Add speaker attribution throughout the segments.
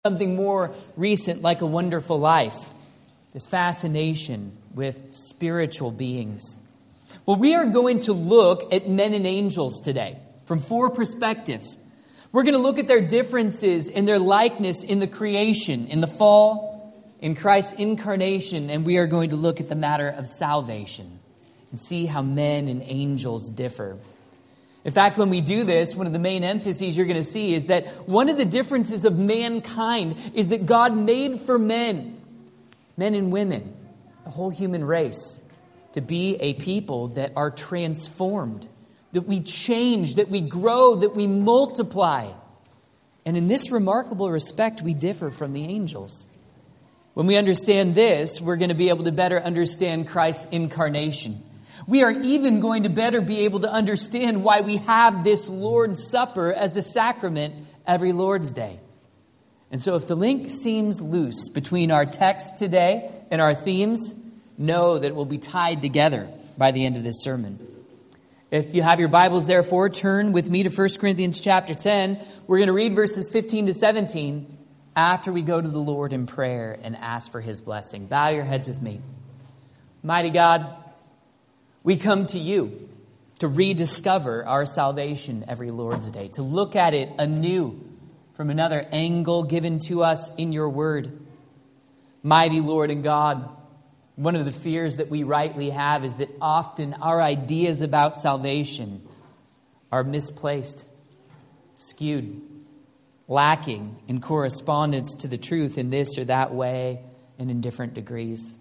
Speaker 1: Something more recent, like A Wonderful Life, this fascination with spiritual beings. Well, we are going to look at men and angels today from 4 perspectives. We're going to look at their differences and their likeness in the creation, in the fall, in Christ's incarnation, and we are going to look at the matter of salvation and see how men and angels differ. In fact, when we do this, one of the main emphases you're going to see is that one of the differences of mankind is that God made for men and women, the whole human race, to be a people that are transformed, that we change, that we grow, that we multiply. And in this remarkable respect, we differ from the angels. When we understand this, we're going to be able to better understand Christ's incarnation. We are even going to better be able to understand why we have this Lord's Supper as a sacrament every Lord's Day. And so if the link seems loose between our text today and our themes, know that it will be tied together by the end of this sermon. If you have your Bibles, therefore, turn with me to 1 Corinthians chapter 10. We're going to read verses 15 to 17 after we go to the Lord in prayer and ask for His blessing. Bow your heads with me. Mighty God, we come to you to rediscover our salvation every Lord's Day, to look at it anew from another angle given to us in your word. Mighty Lord and God, one of the fears that we rightly have is that often our ideas about salvation are misplaced, skewed, lacking in correspondence to the truth in this or that way and in different degrees.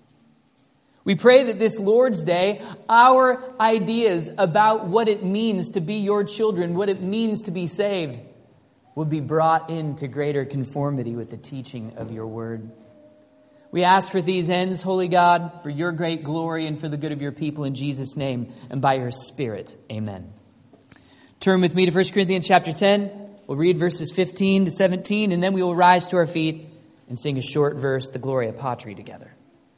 Speaker 1: We pray that this Lord's Day, our ideas about what it means to be your children, what it means to be saved, would be brought into greater conformity with the teaching of your word. We ask for these ends, Holy God, for your great glory and for the good of your people in Jesus' name and by your Spirit. Amen. Turn with me to 1 Corinthians chapter 10. We'll read verses 15 to 17, and then we will rise to our feet and sing a short verse, the Gloria Patri, together.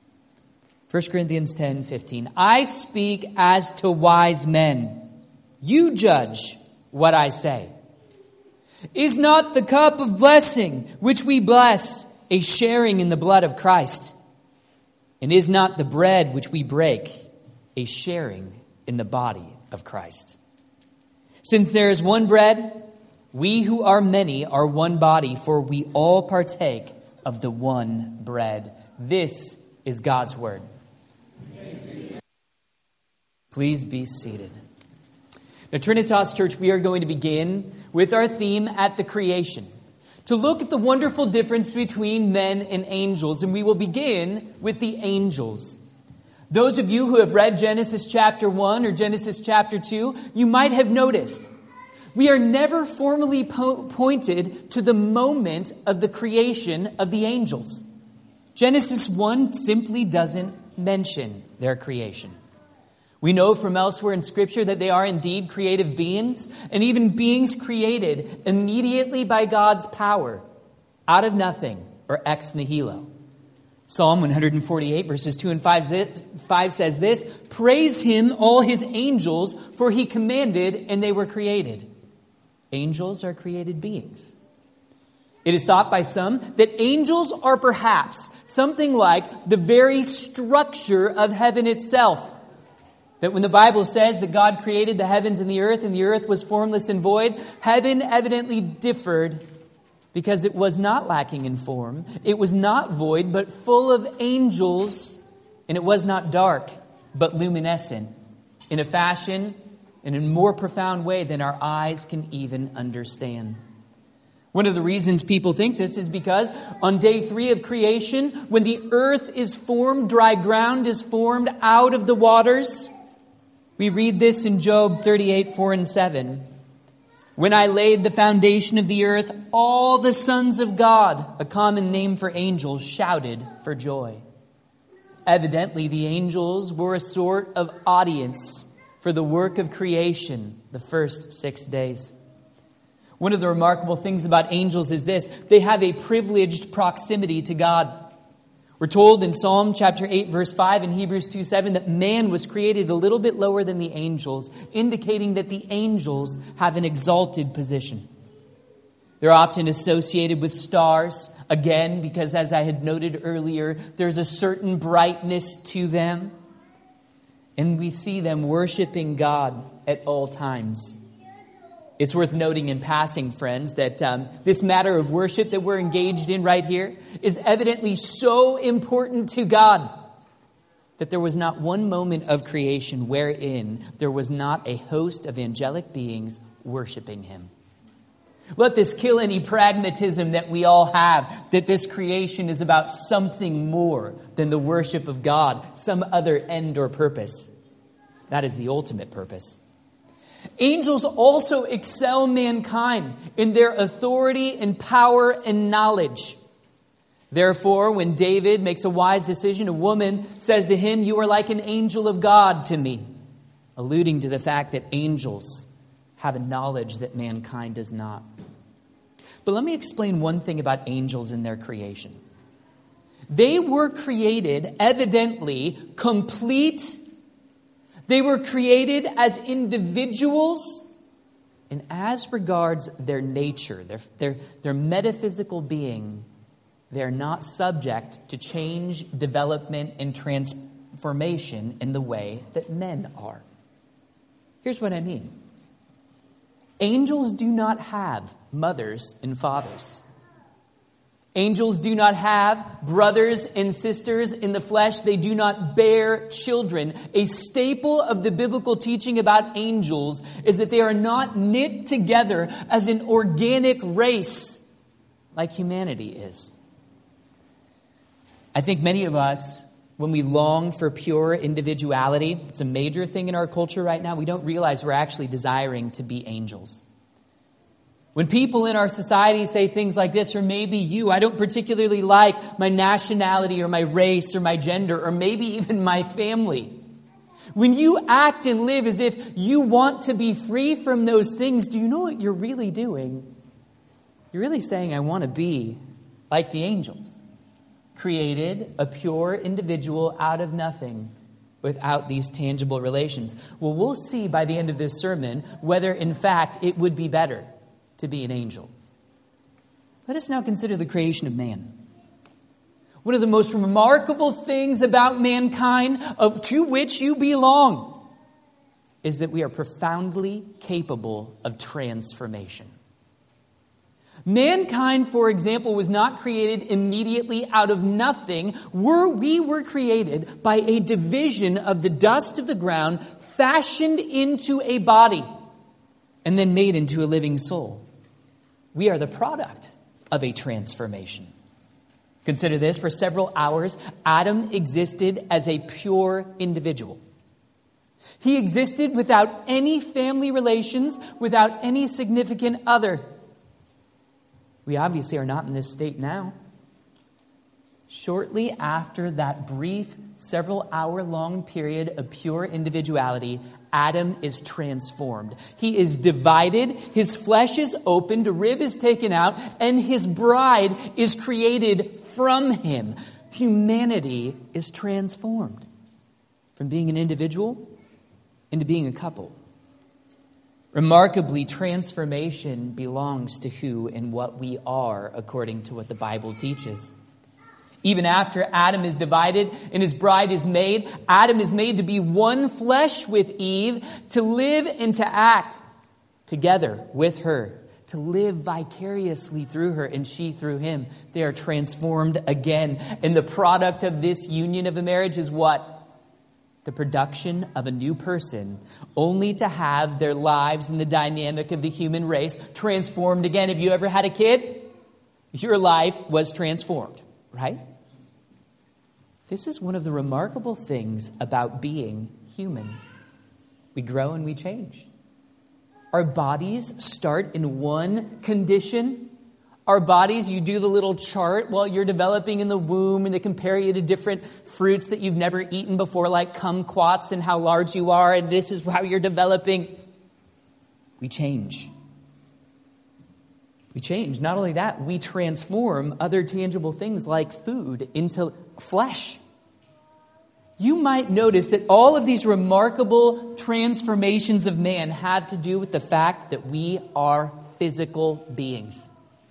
Speaker 1: 1 Corinthians 10:15. I speak as to wise men. You judge what I say. Is not the cup of blessing which we bless a sharing in the blood of Christ? And is not the bread which we break a sharing in the body of Christ? Since there is one bread, we who are many are one body, for we all partake of the one bread. This is God's word. Please be seated. Now, Trinitas Church, we are going to begin with our theme at the creation, to look at the wonderful difference between men and angels. And we will begin with the angels. Those of you who have read Genesis chapter 1 or Genesis chapter 2, you might have noticed we are never formally pointed to the moment of the creation of the angels. Genesis 1 simply doesn't mention their creation. We know from elsewhere in Scripture that they are indeed creative beings, and even beings created immediately by God's power, out of nothing, or ex nihilo. Psalm 148, verses 2 and 5 says this: Praise Him, all His angels, for He commanded, and they were created. Angels are created beings. It is thought by some that angels are perhaps something like the very structure of heaven itself. That when the Bible says that God created the heavens and the earth was formless and void, heaven evidently differed because it was not lacking in form. It was not void, but full of angels. And it was not dark, but luminescent in a fashion and in a more profound way than our eyes can even understand. One of the reasons people think this is because on day 3 of creation, when the earth is formed, dry ground is formed out of the waters. We read this in Job 38, 4 and 7. When I laid the foundation of the earth, all the sons of God, a common name for angels, shouted for joy. Evidently, the angels were a sort of audience for the work of creation the first 6 days. One of the remarkable things about angels is this: they have a privileged proximity to God. We're told in Psalm chapter 8, verse 5 and Hebrews 2:7 that man was created a little bit lower than the angels, indicating that the angels have an exalted position. They're often associated with stars, again, because as I had noted earlier, there's a certain brightness to them. And we see them worshiping God at all times. It's worth noting in passing, friends, that this matter of worship that we're engaged in right here is evidently so important to God that there was not one moment of creation wherein there was not a host of angelic beings worshiping him. Let this kill any pragmatism that we all have, that this creation is about something more than the worship of God, some other end or purpose. That is the ultimate purpose. Angels also excel mankind in their authority and power and knowledge. Therefore, when David makes a wise decision, a woman says to him, "You are like an angel of God to me," alluding to the fact that angels have a knowledge that mankind does not. But let me explain one thing about angels in their creation. They were created, evidently, complete. They were created as individuals, and as regards their nature, their metaphysical being, they're not subject to change, development, and transformation in the way that men are. Here's what I mean. Angels do not have mothers and fathers. Angels do not have brothers and sisters in the flesh. They do not bear children. A staple of the biblical teaching about angels is that they are not knit together as an organic race like humanity is. I think many of us, when we long for pure individuality, it's a major thing in our culture right now, we don't realize we're actually desiring to be angels. When people in our society say things like this, or maybe you, I don't particularly like my nationality or my race or my gender or maybe even my family. When you act and live as if you want to be free from those things, do you know what you're really doing? You're really saying, I want to be like the angels. Created a pure individual out of nothing without these tangible relations. Well, we'll see by the end of this sermon whether in fact it would be better to be an angel. Let us now consider the creation of man. One of the most remarkable things about mankind, to which you belong, is that we are profoundly capable of transformation. Mankind, for example, was not created immediately out of nothing. We were created by a division of the dust of the ground, fashioned into a body, and then made into a living soul. We are the product of a transformation. Consider this, for several hours, Adam existed as a pure individual. He existed without any family relations, without any significant other. We obviously are not in this state now. Shortly after that brief, several hour-long period of pure individuality, Adam is transformed. He is divided, his flesh is opened, a rib is taken out, and his bride is created from him. Humanity is transformed from being an individual into being a couple. Remarkably, transformation belongs to who and what we are, according to what the Bible teaches. Even after Adam is divided and his bride is made, Adam is made to be one flesh with Eve, to live and to act together with her, to live vicariously through her and she through him. They are transformed again. And the product of this union of a marriage is what? The production of a new person, only to have their lives and the dynamic of the human race transformed again. Have you ever had a kid? Your life was transformed, right? This is one of the remarkable things about being human. We grow and we change. Our bodies start in one condition. Our bodies, you do the little chart while you're developing in the womb, and they compare you to different fruits that you've never eaten before, like kumquats and how large you are, and this is how you're developing. We change. We change. Not only that, we transform other tangible things like food into flesh. You might notice that all of these remarkable transformations of man have to do with the fact that we are physical beings.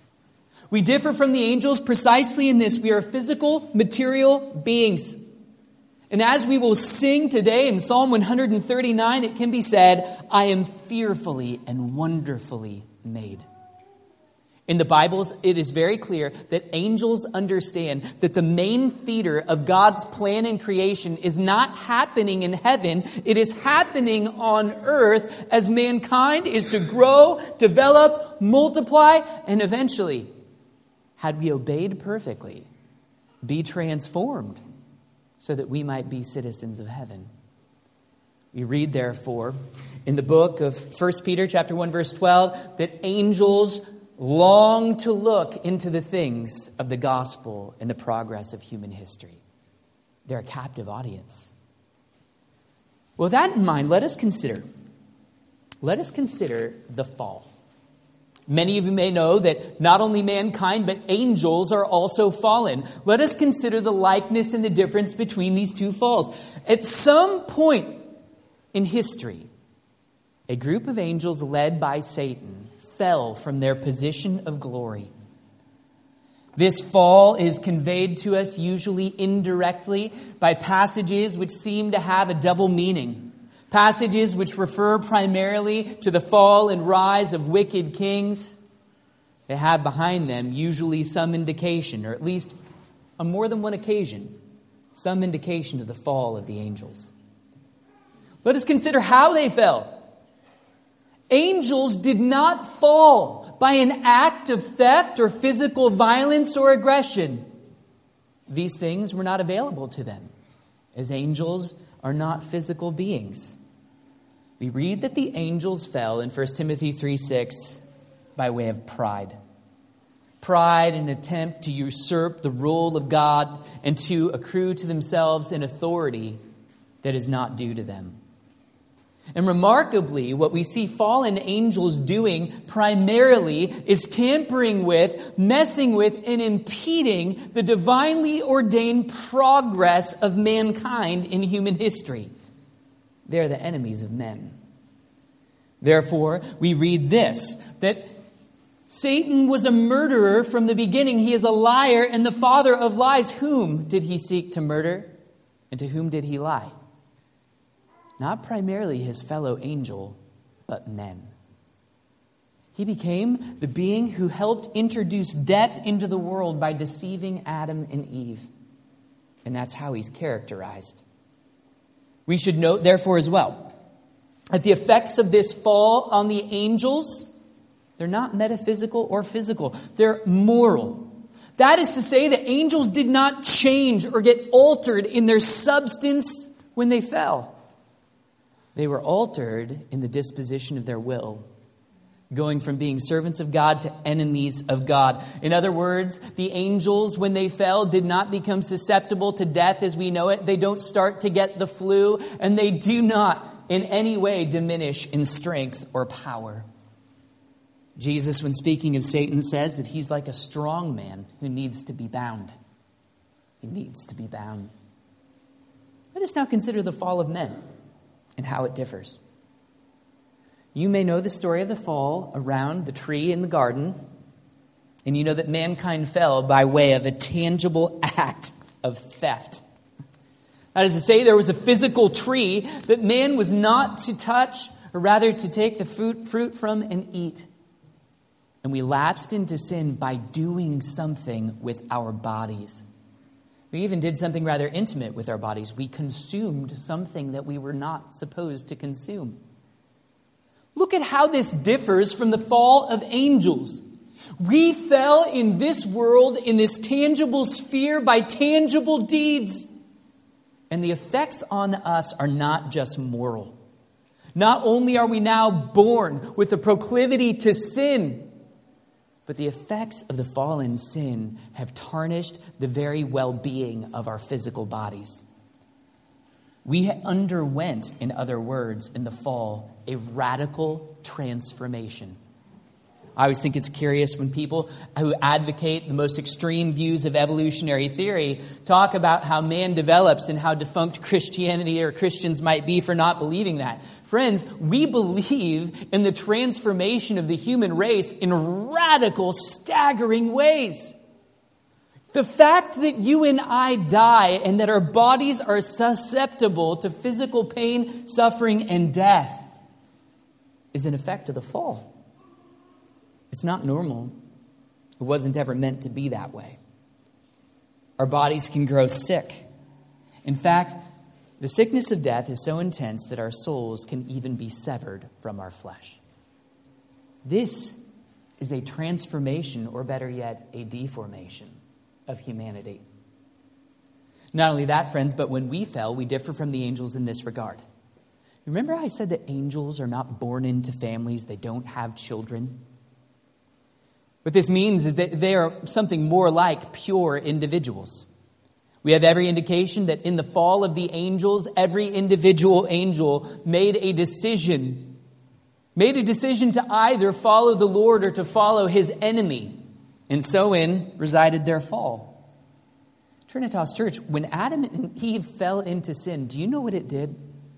Speaker 1: We differ from the angels precisely in this: we are physical, material beings. And as we will sing today in Psalm 139, it can be said, I am fearfully and wonderfully made. In the Bibles, it is very clear that angels understand that the main theater of God's plan in creation is not happening in heaven. It is happening on earth as mankind is to grow, develop, multiply, and eventually, had we obeyed perfectly, be transformed so that we might be citizens of heaven. We read, therefore, in the book of 1 Peter chapter 1, verse 12, that angels long to look into the things of the gospel and the progress of human history. They're a captive audience. With that in mind, let us consider the fall. Many of you may know that not only mankind, but angels are also fallen. Let us consider the likeness and the difference between these two falls. At some point in history, a group of angels led by Satan fell from their position of glory. This fall is conveyed to us usually indirectly by passages which seem to have a double meaning. Passages which refer primarily to the fall and rise of wicked kings. They have behind them usually some indication, or at least on more than one occasion, some indication of the fall of the angels. Let us consider how they fell. Angels did not fall by an act of theft or physical violence or aggression. These things were not available to them, as angels are not physical beings. We read that the angels fell in 1 Timothy 3:6 by way of pride. Pride, an attempt to usurp the rule of God and to accrue to themselves an authority that is not due to them. And remarkably, what we see fallen angels doing primarily is tampering with, messing with, and impeding the divinely ordained progress of mankind in human history. They're the enemies of men. Therefore, we read this, that Satan was a murderer from the beginning. He is a liar and the father of lies. Whom did he seek to murder? And to whom did he lie? Not primarily his fellow angel, but men. He became the being who helped introduce death into the world by deceiving Adam and Eve. And that's how he's characterized. We should note, therefore, as well, that the effects of this fall on the angels, they're not metaphysical or physical. They're moral. That is to say that angels did not change or get altered in their substance when they fell. They were altered in the disposition of their will, going from being servants of God to enemies of God. In other words, the angels, when they fell, did not become susceptible to death as we know it. They don't start to get the flu, and they do not in any way diminish in strength or power. Jesus, when speaking of Satan, says that he's like a strong man who needs to be bound. He needs to be bound. Let us now consider the fall of men and how it differs. You may know the story of the fall around the tree in the garden, and you know that mankind fell by way of a tangible act of theft. That is to say, there was a physical tree that man was not to touch, or rather to take the fruit from and eat. And we lapsed into sin by doing something with our bodies. We even did something rather intimate with our bodies. We consumed something that we were not supposed to consume. Look at how this differs from the fall of angels. We fell in this world, in this tangible sphere, by tangible deeds. And the effects on us are not just moral. Not only are we now born with a proclivity to sin, but the effects of the fallen sin have tarnished the very well-being of our physical bodies. We underwent, in other words, in the fall, a radical transformation. I always think it's curious when people who advocate the most extreme views of evolutionary theory talk about how man develops and how defunct Christianity or Christians might be for not believing that. Friends, we believe in the transformation of the human race in radical, staggering ways. The fact that you and I die and that our bodies are susceptible to physical pain, suffering, and death is an effect of the fall. It's not normal. It wasn't ever meant to be that way. Our bodies can grow sick. In fact, the sickness of death is so intense that our souls can even be severed from our flesh. This is a transformation, or better yet, a deformation of humanity. Not only that, friends, but when we fell, we differ from the angels in this regard. Remember I said that angels are not born into families, they don't have children? What this means is that they are something more like pure individuals. We have every indication that in the fall of the angels, every individual angel made a decision to either follow the Lord or to follow his enemy. And so in resided their fall. Trinitas Church, when Adam and Eve fell into sin, do you know what it did?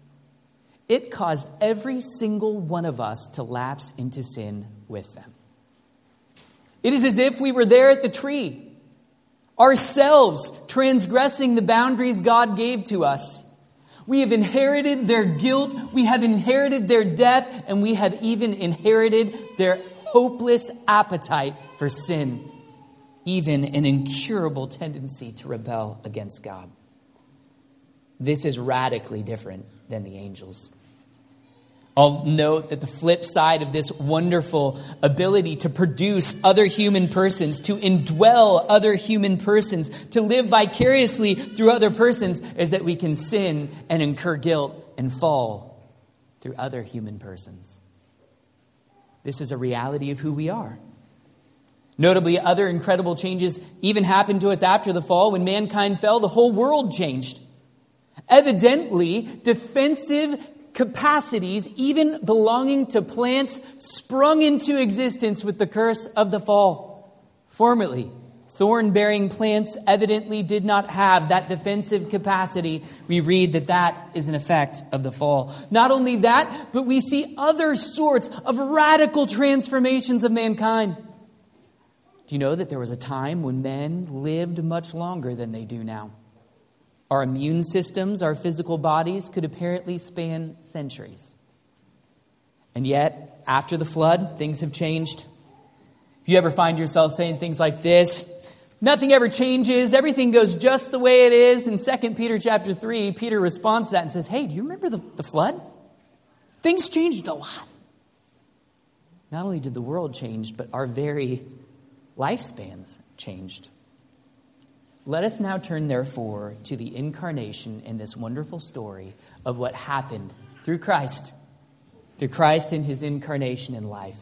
Speaker 1: It caused every single one of us to lapse into sin with them. It is as if we were there at the tree, ourselves transgressing the boundaries God gave to us. We have inherited their guilt, we have inherited their death, and we have even inherited their hopeless appetite for sin, even an incurable tendency to rebel against God. This is radically different than the angels. I'll note that the flip side of this wonderful ability to produce other human persons, to indwell other human persons, to live vicariously through other persons, is that we can sin and incur guilt and fall through other human persons. This is a reality of who we are. Notably, other incredible changes even happened to us after the fall. When mankind fell, the whole world changed. Evidently, defensive capacities, even belonging to plants, sprung into existence with the curse of the fall. Formerly, thorn-bearing plants evidently did not have that defensive capacity. We read that is an effect of the fall. Not only that, but we see other sorts of radical transformations of mankind. Do you know that there was a time when men lived much longer than they do now? Our immune systems, our physical bodies could apparently span centuries. And yet, after the flood, things have changed. If you ever find yourself saying things like this, nothing ever changes, everything goes just the way it is. In 2 Peter chapter 3, Peter responds to that and says, hey, do you remember the flood? Things changed a lot. Not only did the world change, but our very lifespans changed. Let us now turn, therefore, to the incarnation in this wonderful story of what happened through Christ in his incarnation in life.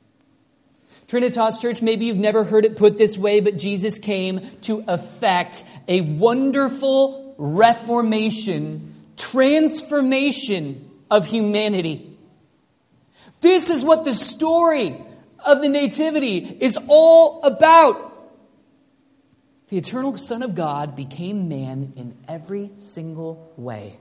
Speaker 1: Trinitas Church, maybe you've never heard it put this way, but Jesus came to effect a wonderful reformation, transformation of humanity. This is what the story of the Nativity is all about. The eternal Son of God became man in every single way,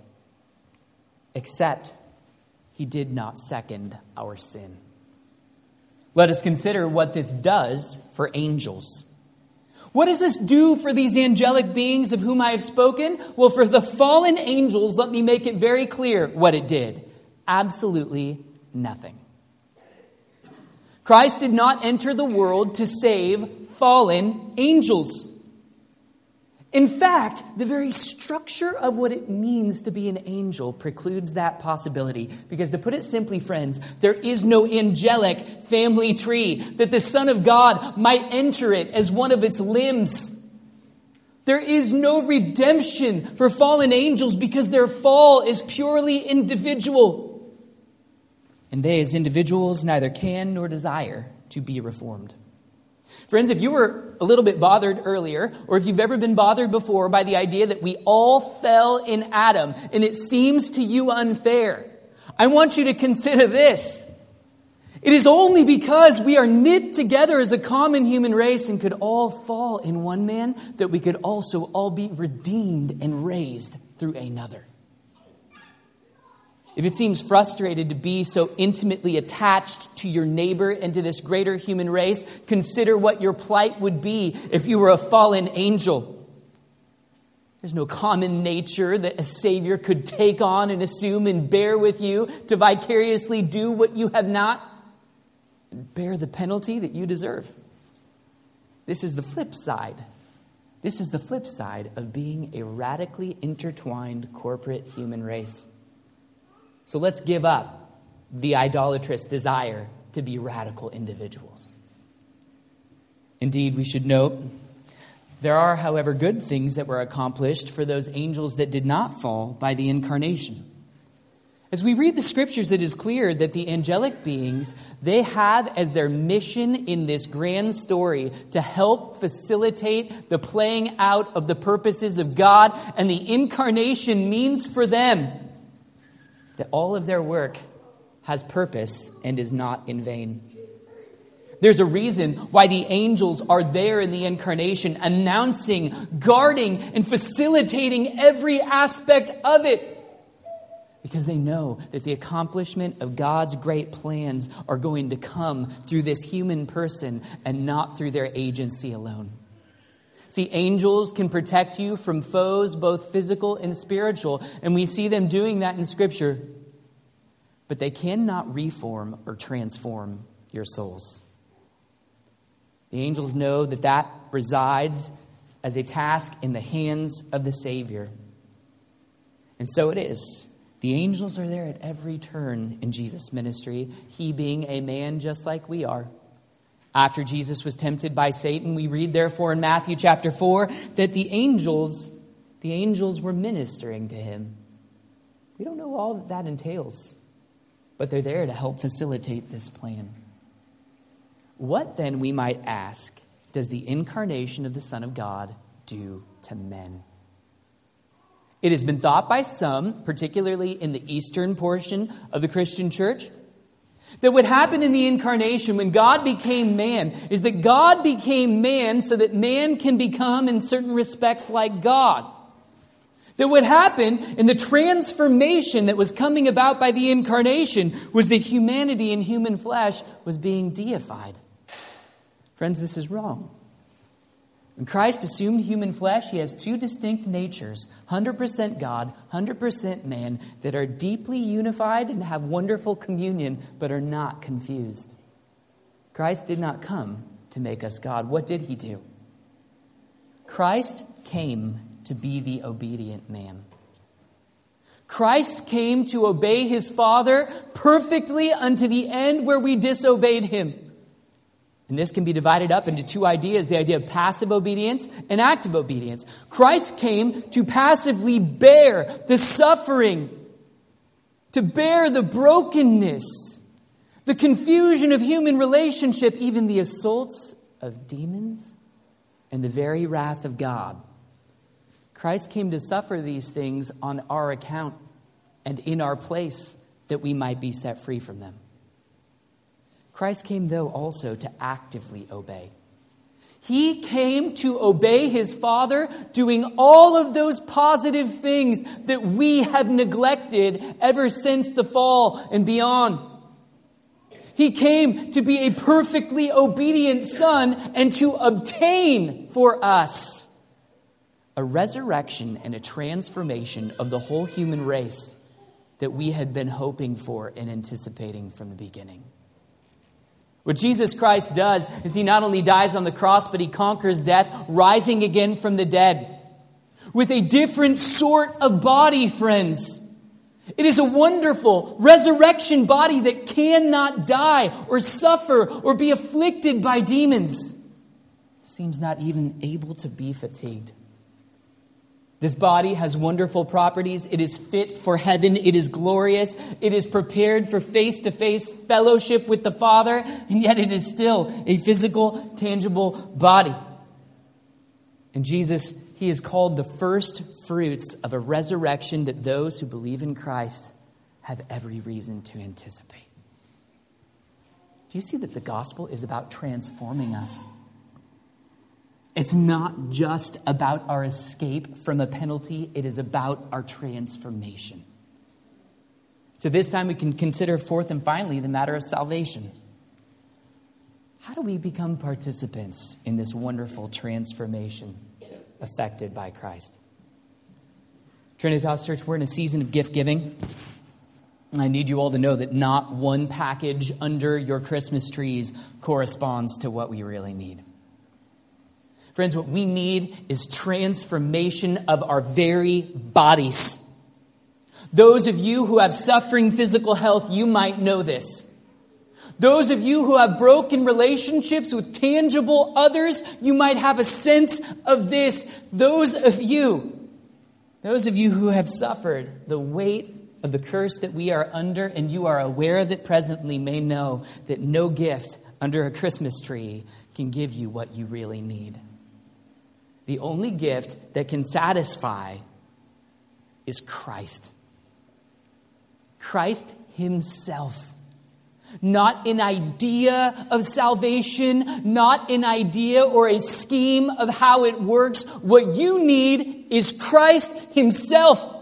Speaker 1: except he did not second our sin. Let us consider what this does for angels. What does this do for these angelic beings of whom I have spoken? Well, for the fallen angels, let me make it very clear what it did. Absolutely nothing. Christ did not enter the world to save fallen angels. In fact, the very structure of what it means to be an angel precludes that possibility. Because to put it simply, friends, there is no angelic family tree that the Son of God might enter it as one of its limbs. There is no redemption for fallen angels because their fall is purely individual. And they as individuals neither can nor desire to be reformed. Friends, if you were a little bit bothered earlier, or if you've ever been bothered before by the idea that we all fell in Adam, and it seems to you unfair, I want you to consider this. It is only because we are knit together as a common human race and could all fall in one man that we could also all be redeemed and raised through another. If it seems frustrated to be so intimately attached to your neighbor and to this greater human race, consider what your plight would be if you were a fallen angel. There's no common nature that a Savior could take on and assume and bear with you to vicariously do what you have not and bear the penalty that you deserve. This is the flip side. This is the flip side of being a radically intertwined corporate human race. So let's give up the idolatrous desire to be radical individuals. Indeed, we should note, there are, however, good things that were accomplished for those angels that did not fall by the incarnation. As we read the scriptures, it is clear that the angelic beings, they have as their mission in this grand story to help facilitate the playing out of the purposes of God, and the incarnation means for them that all of their work has purpose and is not in vain. There's a reason why the angels are there in the incarnation, announcing, guarding, and facilitating every aspect of it. Because they know that the accomplishment of God's great plans are going to come through this human person and not through their agency alone. See, angels can protect you from foes, both physical and spiritual, and we see them doing that in Scripture. But they cannot reform or transform your souls. The angels know that that resides as a task in the hands of the Savior. And so it is. The angels are there at every turn in Jesus' ministry, he being a man just like we are. After Jesus was tempted by Satan, we read therefore in Matthew chapter 4 that the angels were ministering to him. We don't know all that entails, but they're there to help facilitate this plan. What then, we might ask, does the incarnation of the Son of God do to men? It has been thought by some, particularly in the eastern portion of the Christian church, that what happened in the incarnation when God became man is that God became man so that man can become in certain respects like God. That what happened in the transformation that was coming about by the incarnation was that humanity in human flesh was being deified. Friends, this is wrong. When Christ assumed human flesh, he has two distinct natures, 100% God, 100% man, that are deeply unified and have wonderful communion, but are not confused. Christ did not come to make us God. What did he do? Christ came to be the obedient man. Christ came to obey his Father perfectly unto the end where we disobeyed him. And this can be divided up into two ideas, the idea of passive obedience and active obedience. Christ came to passively bear the suffering, to bear the brokenness, the confusion of human relationship, even the assaults of demons, and the very wrath of God. Christ came to suffer these things on our account and in our place that we might be set free from them. Christ came, though, also to actively obey. He came to obey his Father, doing all of those positive things that we have neglected ever since the fall and beyond. He came to be a perfectly obedient Son and to obtain for us a resurrection and a transformation of the whole human race that we had been hoping for and anticipating from the beginning. What Jesus Christ does is he not only dies on the cross, but he conquers death, rising again from the dead with a different sort of body, friends. It is a wonderful resurrection body that cannot die or suffer or be afflicted by demons. Seems not even able to be fatigued. This body has wonderful properties. It is fit for heaven. It is glorious. It is prepared for face-to-face fellowship with the Father, and yet it is still a physical, tangible body. And Jesus, he is called the first fruits of a resurrection that those who believe in Christ have every reason to anticipate. Do you see that the gospel is about transforming us? It's not just about our escape from a penalty. It is about our transformation. So this time we can consider fourth and finally the matter of salvation. How do we become participants in this wonderful transformation effected by Christ? Trinitas Church, we're in a season of gift giving. I need you all to know that not one package under your Christmas trees corresponds to what we really need. Friends, what we need is transformation of our very bodies. Those of you who have suffering physical health, you might know this. Those of you who have broken relationships with tangible others, you might have a sense of this. Those of you who have suffered the weight of the curse that we are under, and you are aware of it presently, may know that no gift under a Christmas tree can give you what you really need. The only gift that can satisfy is Christ. Christ himself. Not an idea of salvation, not an idea or a scheme of how it works. What you need is Christ himself.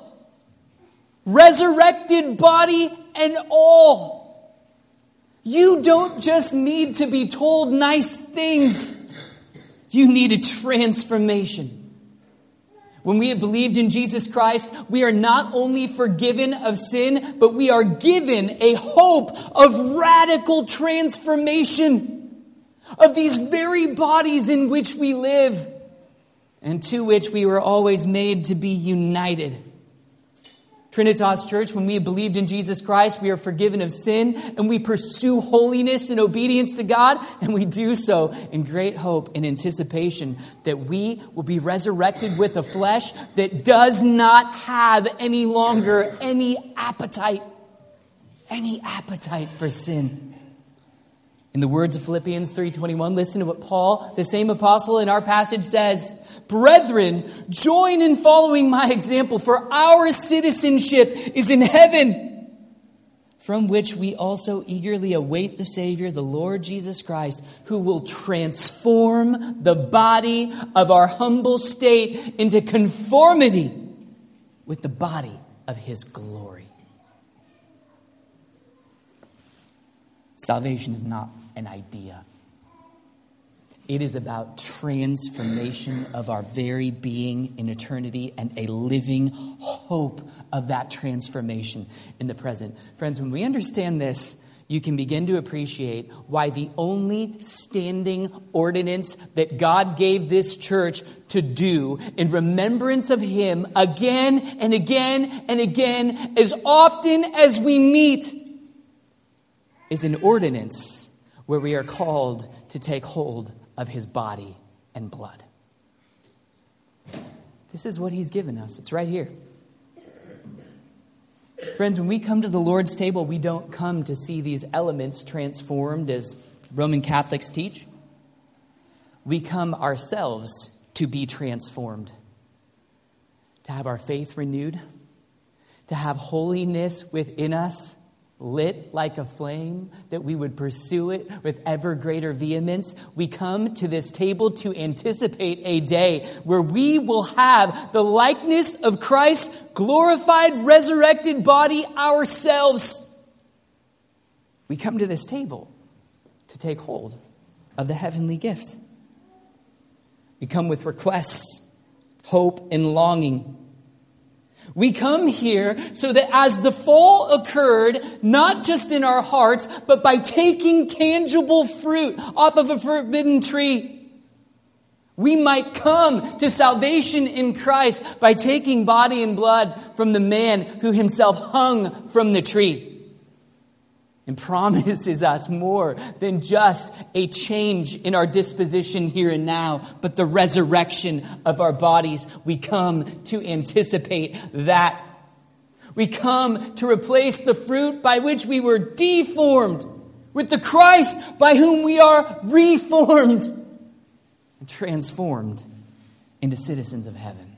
Speaker 1: Resurrected body and all. You don't just need to be told nice things. You need a transformation. When we have believed in Jesus Christ, we are not only forgiven of sin, but we are given a hope of radical transformation of these very bodies in which we live and to which we were always made to be united. Trinitas Church, when we have believed in Jesus Christ, we are forgiven of sin and we pursue holiness and obedience to God, and we do so in great hope and anticipation that we will be resurrected with a flesh that does not have any longer any appetite for sin. In the words of Philippians 3:21, listen to what Paul, the same apostle in our passage, says. Brethren, join in following my example, for our citizenship is in heaven, from which we also eagerly await the Savior, the Lord Jesus Christ, who will transform the body of our humble state into conformity with the body of his glory. Salvation is not an idea. It is about transformation of our very being in eternity and a living hope of that transformation in the present. Friends, when we understand this, you can begin to appreciate why the only standing ordinance that God gave this church to do in remembrance of him again and again and again, as often as we meet, is an ordinance where we are called to take hold of his body and blood. This is what he's given us. It's right here. Friends, when we come to the Lord's table, we don't come to see these elements transformed as Roman Catholics teach. We come ourselves to be transformed, to have our faith renewed, to have holiness within us lit like a flame, that we would pursue it with ever greater vehemence. We come to this table to anticipate a day where we will have the likeness of Christ's glorified, resurrected body ourselves. We come to this table to take hold of the heavenly gift. We come with requests, hope, and longing. We come here so that as the fall occurred, not just in our hearts, but by taking tangible fruit off of a forbidden tree, we might come to salvation in Christ by taking body and blood from the man who himself hung from the tree and promises us more than just a change in our disposition here and now, but the resurrection of our bodies. We come to anticipate that. We come to replace the fruit by which we were deformed with the Christ by whom we are reformed and transformed into citizens of heaven.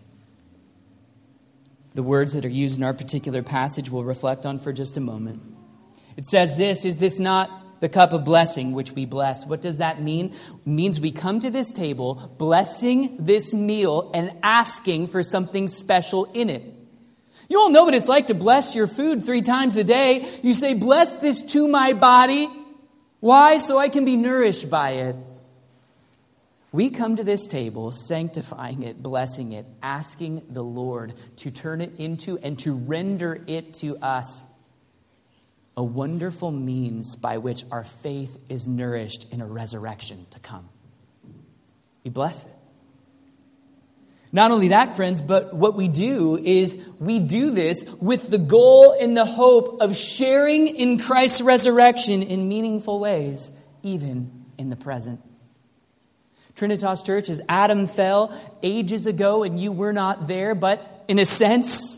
Speaker 1: The words that are used in our particular passage we'll reflect on for just a moment. It says this, is this not the cup of blessing, which we bless. What does that mean? It means we come to this table, blessing this meal and asking for something special in it. You all know what it's like to bless your food 3 times a day. You say, bless this to my body. Why? So I can be nourished by it. We come to this table, sanctifying it, blessing it, asking the Lord to turn it into and to render it to us a wonderful means by which our faith is nourished in a resurrection to come. We bless it. Not only that, friends, but what we do is we do this with the goal and the hope of sharing in Christ's resurrection in meaningful ways, even in the present. Trinitas Church, as Adam fell ages ago and you were not there, but in a sense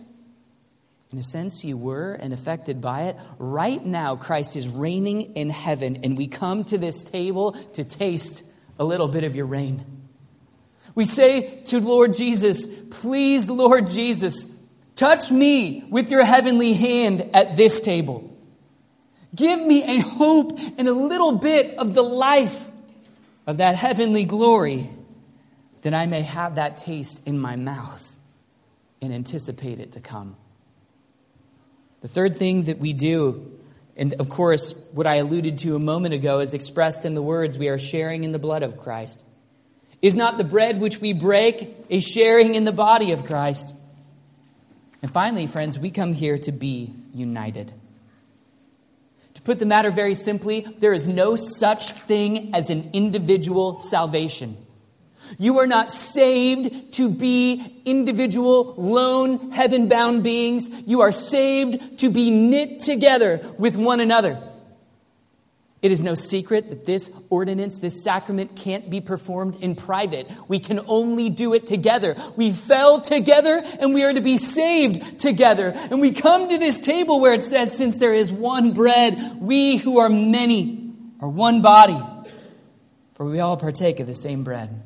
Speaker 1: you were and affected by it. Right now, Christ is reigning in heaven, and we come to this table to taste a little bit of your reign. We say to Lord Jesus, please, Lord Jesus, touch me with your heavenly hand at this table. Give me a hope and a little bit of the life of that heavenly glory, that I may have that taste in my mouth and anticipate it to come. The third thing that we do, and of course, what I alluded to a moment ago is expressed in the words, we are sharing in the blood of Christ. Is not the bread which we break a sharing in the body of Christ? And finally, friends, we come here to be united. To put the matter very simply, there is no such thing as an individual salvation. You are not saved to be individual, lone, heaven-bound beings. You are saved to be knit together with one another. It is no secret that this ordinance, this sacrament can't be performed in private. We can only do it together. We fell together and we are to be saved together. And we come to this table where it says, since there is one bread, we who are many are one body, for we all partake of the same bread.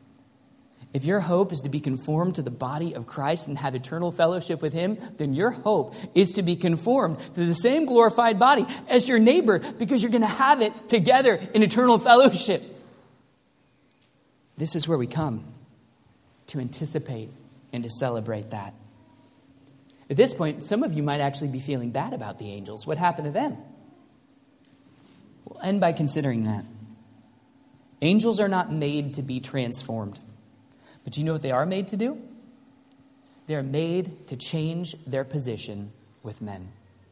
Speaker 1: If your hope is to be conformed to the body of Christ and have eternal fellowship with Him, then your hope is to be conformed to the same glorified body as your neighbor, because you're going to have it together in eternal fellowship. This is where we come to anticipate and to celebrate that. At this point, some of you might actually be feeling bad about the angels. What happened to them? We'll end by considering that. Angels are not made to be transformed. But do you know what they are made to do? They're made to change their position with men.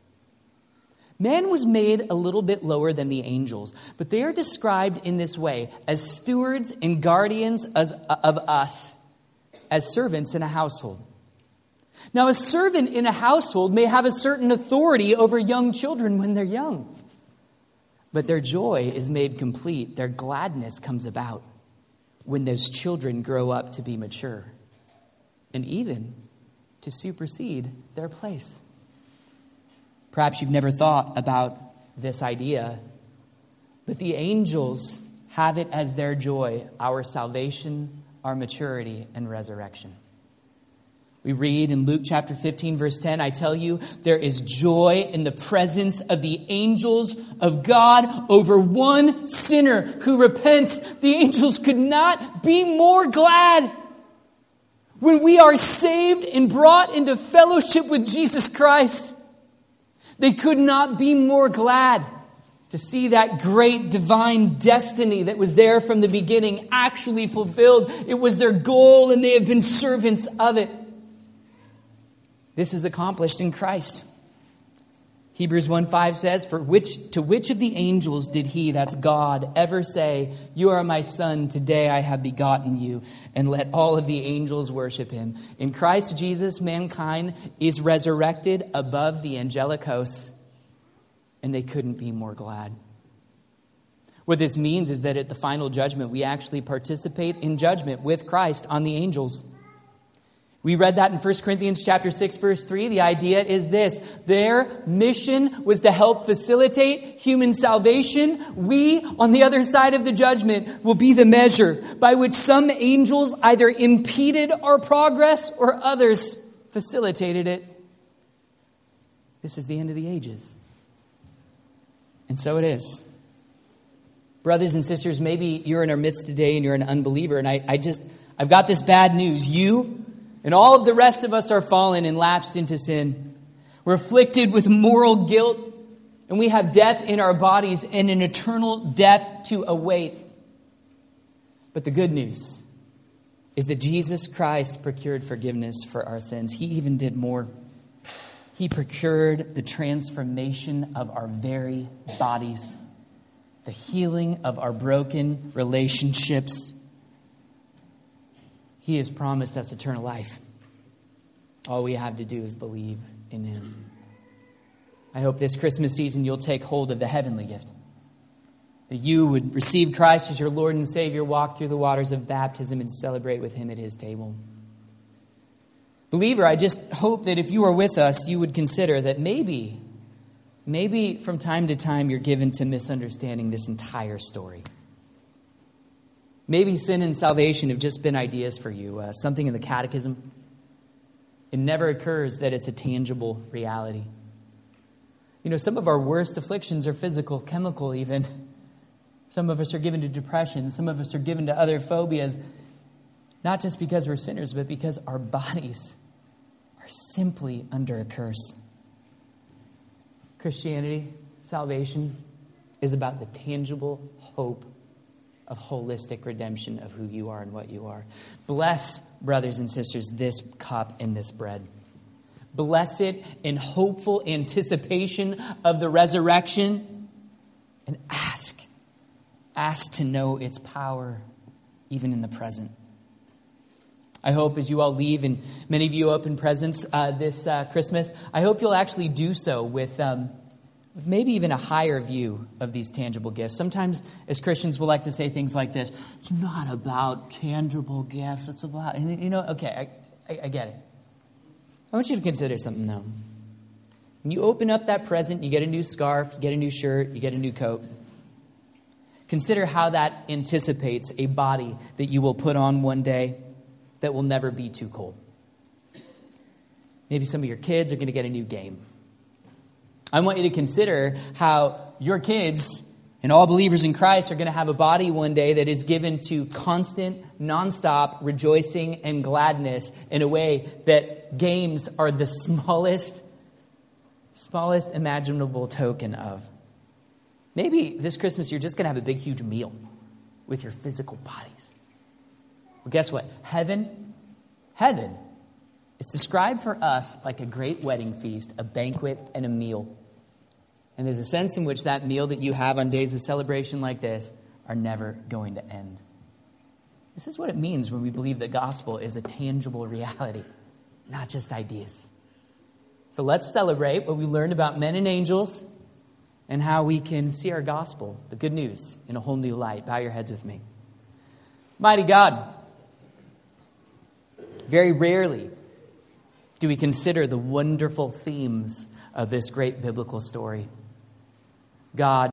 Speaker 1: Man was made a little bit lower than the angels, but they are described in this way as stewards and guardians of us, as servants in a household. Now, a servant in a household may have a certain authority over young children when they're young, but their joy is made complete. Their gladness comes about when those children grow up to be mature and even to supersede their place. Perhaps you've never thought about this idea, but the angels have it as their joy, our salvation, our maturity, and resurrection. We read in Luke chapter 15, verse 10, I tell you, there is joy in the presence of the angels of God over one sinner who repents. The angels could not be more glad. When we are saved and brought into fellowship with Jesus Christ, they could not be more glad to see that great divine destiny that was there from the beginning actually fulfilled. It was their goal, and they have been servants of it. This is accomplished in Christ. Hebrews 1:5 says, to which of the angels did he, that's God, ever say, you are my son, today I have begotten you, and let all of the angels worship him. In Christ Jesus, mankind is resurrected above the angelic hosts, and they couldn't be more glad. What this means is that at the final judgment, we actually participate in judgment with Christ on the angels. We read that in 1 Corinthians chapter 6, verse 3. The idea is this. Their mission was to help facilitate human salvation. We, on the other side of the judgment, will be the measure by which some angels either impeded our progress or others facilitated it. This is the end of the ages. And so it is. Brothers and sisters, maybe you're in our midst today and you're an unbeliever, and I've got this bad news. You and all of the rest of us are fallen and lapsed into sin. We're afflicted with moral guilt, and we have death in our bodies and an eternal death to await. But the good news is that Jesus Christ procured forgiveness for our sins. He even did more. He procured the transformation of our very bodies, the healing of our broken relationships. He has promised us eternal life. All we have to do is believe in him. I hope this Christmas season you'll take hold of the heavenly gift, that you would receive Christ as your Lord and Savior, walk through the waters of baptism, and celebrate with him at his table. Believer, I just hope that if you are with us, you would consider that maybe from time to time you're given to misunderstanding this entire story. Maybe sin and salvation have just been ideas for you, something in the catechism. It never occurs that it's a tangible reality. You know, some of our worst afflictions are physical, chemical even. Some of us are given to depression. Some of us are given to other phobias. Not just because we're sinners, but because our bodies are simply under a curse. Christianity, salvation, is about the tangible hope of holistic redemption of who you are and what you are. Bless, brothers and sisters, this cup and this bread. Bless it in hopeful anticipation of the resurrection, and ask to know its power even in the present. I hope as you all leave, and many of you open presents this Christmas, I hope you'll actually do so with maybe even a higher view of these tangible gifts. Sometimes as Christians we'll like to say things like this: it's not about tangible gifts, it's about, and you know, okay, I get it. I want you to consider something though. When you open up that present, you get a new scarf, you get a new shirt, you get a new coat. Consider how that anticipates a body that you will put on one day that will never be too cold. Maybe some of your kids are going to get a new game. I want you to consider how your kids and all believers in Christ are going to have a body one day that is given to constant, nonstop rejoicing and gladness in a way that games are the smallest imaginable token of. Maybe this Christmas you're just going to have a big, huge meal with your physical bodies. Well, guess what? Heaven is described for us like a great wedding feast, a banquet, and a meal. And there's a sense in which that meal that you have on days of celebration like this are never going to end. This is what it means when we believe the gospel is a tangible reality, not just ideas. So let's celebrate what we learned about men and angels and how we can see our gospel, the good news, in a whole new light. Bow your heads with me. Mighty God, very rarely do we consider the wonderful themes of this great biblical story. God